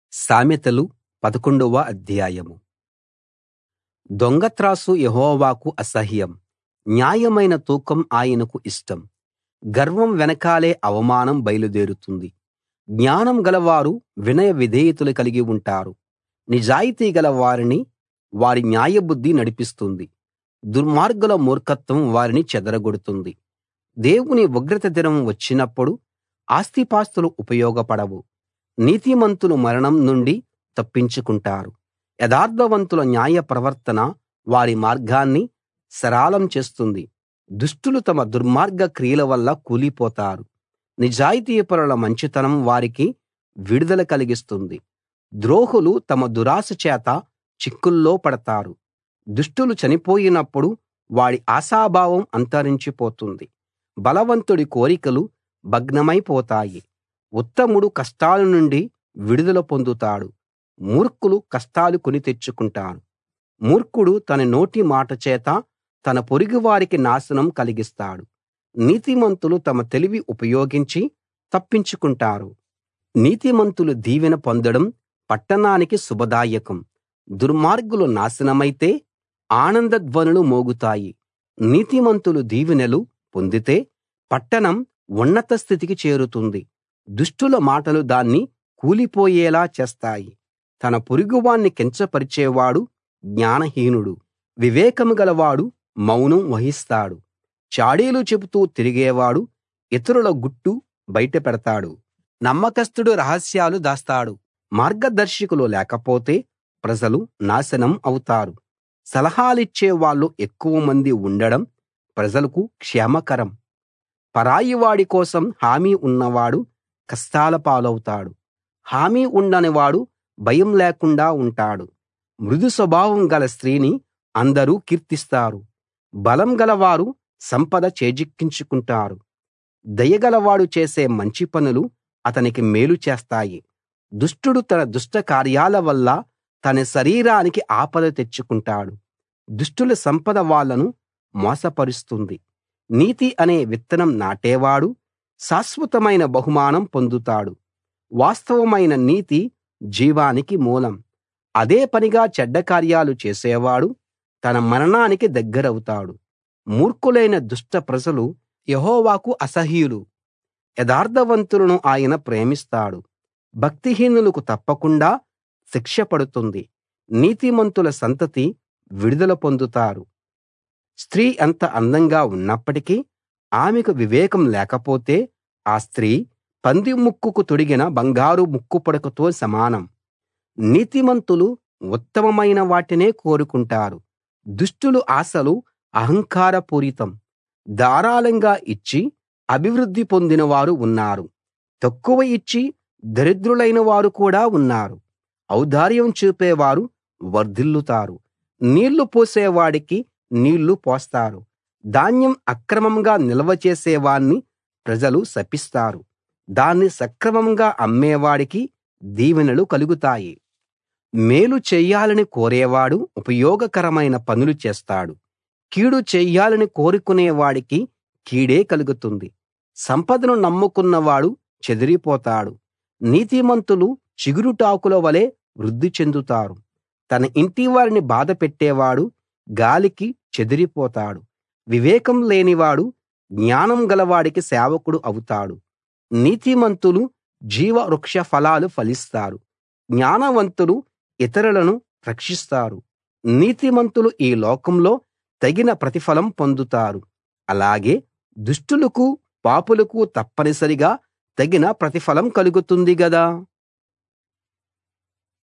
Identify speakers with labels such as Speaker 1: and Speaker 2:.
Speaker 1: సామెతలు 11వ అధ్యాయం. దొంగ త్రాసు యెహోవాకు అసహ్యం, న్యాయమైన తూకం ఆయనకు ఇష్టం. గర్వం వెనకాలే అవమానం బయలుదేరుతుంది. జ్ఞానం గలవారు వినయ విధేయతలు కలిగి ఉంటారు. నిజాయితీ గల వారిని వారి న్యాయబుద్ధి నడిపిస్తుంది. దుర్మార్గుల మూర్ఖత్వం వారిని చెదరగొడుతుంది. దేవుని ఉగ్రత దినం వచ్చినప్పుడు ఆస్తిపాస్తులు ఉపయోగపడవు. నీతిమంతులు మరణం నుండి తప్పించుకుంటారు. యథార్థవంతుల న్యాయ ప్రవర్తన వారి మార్గాన్ని సరళం చేస్తుంది. దుష్టులు తమ దుర్మార్గ క్రియల వల్ల కూలిపోతారు. నిజాయితీపరుల మంచితనం వారికి విడుదల కలిగిస్తుంది. ద్రోహులు తమ దురాశ చేత చిక్కుల్లో పడతారు. దుష్టులు చనిపోయినప్పుడు వాడి ఆశాభావం అంతరించిపోతుంది. బలవంతుడి కోరికలు భగ్నమైపోతాయి. ఉత్తముడు కష్టాల నుండి విడుదల పొందుతాడు. మూర్ఖులు కష్టాలు కొని తెచ్చుకుంటారు. మూర్ఖుడు తన నోటి మాట చేత తన పొరుగువారికి నాశనం కలిగిస్తాడు. నీతిమంతులు తమ తెలివి ఉపయోగించి తప్పించుకుంటారు. నీతిమంతులు దీవెన పొందడం పట్టణానికి శుభదాయకం. దుర్మార్గులు నాశనమైతే ఆనంద ధ్వనులు మోగుతాయి. నీతిమంతులు దీవెనలు పొందితే పట్టణం ఉన్నత స్థితికి చేరుతుంది. దుష్టుల మాటలు దాన్ని కూలిపోయేలా చేస్తాయి. తన పొరుగువాణ్ణి కించపరిచేవాడు జ్ఞానహీనుడు. వివేకం గలవాడు మౌనం వహిస్తాడు. చాడీలు చెబుతూ తిరిగేవాడు ఇతరుల గుట్టు బయట పెడతాడు. నమ్మకస్తుడు రహస్యాలు దాస్తాడు. మార్గదర్శకులు లేకపోతే ప్రజలు నాశనం అవుతారు. సలహాలిచ్చే వాళ్ళు ఎక్కువ మంది ఉండడం ప్రజలకు క్షేమకరం. పరాయివాడి కోసం హామీ ఉన్నవాడు కష్టాల పాలవుతాడు. హామీ ఉండనివాడు భయం లేకుండా ఉంటాడు. మృదు స్వభావం గల స్త్రీని అందరూ కీర్తిస్తారు. బలం గలవారు సంపద చేజిక్కించుకుంటారు. దయగలవాడు చేసే మంచి పనులు అతనికి మేలు చేస్తాయి. దుష్టుడు తన దుష్ట కార్యాల వల్ల తన శరీరానికి ఆపద తెచ్చుకుంటాడు. దుష్టుల సంపద వాళ్ళను మోసపరుస్తుంది. నీతి అనే విత్తనం నాటేవాడు శాశ్వతమైన బహుమానం పొందుతాడు. వాస్తవమైన నీతి జీవానికి మూలం. అదే పనిగా చెడ్డ కార్యాలు చేసేవాడు తన మరణానికి దగ్గరవుతాడు. మూర్ఖులైన దుష్ట ప్రజలు యెహోవాకు అసహ్యులు. యథార్థవంతులను ఆయన ప్రేమిస్తాడు. భక్తిహీనులకు తప్పకుండా శిక్ష పడుతుంది. నీతిమంతుల సంతతి విడుదల పొందుతారు. స్త్రీ ఎంత అందంగా ఉన్నప్పటికీ ఆమెకు వివేకం లేకపోతే ఆ స్త్రీ పంది ముక్కుకు తొడిగిన బంగారు ముక్కుపుడకతో సమానం. నీతిమంతులు ఉత్తమమైన వాటినే కోరుకుంటారు. దుష్టుల ఆశలు అహంకారపూరితం. ధారాళంగా ఇచ్చి అభివృద్ధి పొందిన వారు ఉన్నారు. తక్కువ ఇచ్చి దరిద్రులైన వారు కూడా ఉన్నారు. ఔదార్యం చూపేవారు వర్ధిల్లుతారు. నీళ్లు పోసేవాడికి నీళ్లు పోస్తారు. ధాన్యం అక్రమంగా నిల్వ చేసేవాణ్ణి ప్రజలు శపిస్తారు. దాన్ని సక్రమంగా అమ్మేవాడికి దీవెనలు కలుగుతాయి. మేలు చెయ్యాలని కోరేవాడు ఉపయోగకరమైన పనులు చేస్తాడు. కీడు చెయ్యాలని కోరుకునేవాడికి కీడే కలుగుతుంది. సంపదను నమ్ముకున్నవాడు చెదిరిపోతాడు. నీతిమంతులు చిగురుటాకుల వలె వృద్ధి చెందుతారు. తన ఇంటివారిని బాధపెట్టేవాడు గాలికి చెదిరిపోతాడు. వివేకం లేనివాడు జ్ఞానం గలవాడికి సేవకుడు అవుతాడు. నీతిమంతులు జీవవృక్ష ఫలాలు ఫలిస్తారు. జ్ఞానవంతులు ఇతరులను రక్షిస్తారు. నీతిమంతులు ఈ లోకంలో తగిన ప్రతిఫలం పొందుతారు. అలాగే దుష్టులకు పాపులకు తప్పనిసరిగా తగిన ప్రతిఫలం కలుగుతుంది గదా.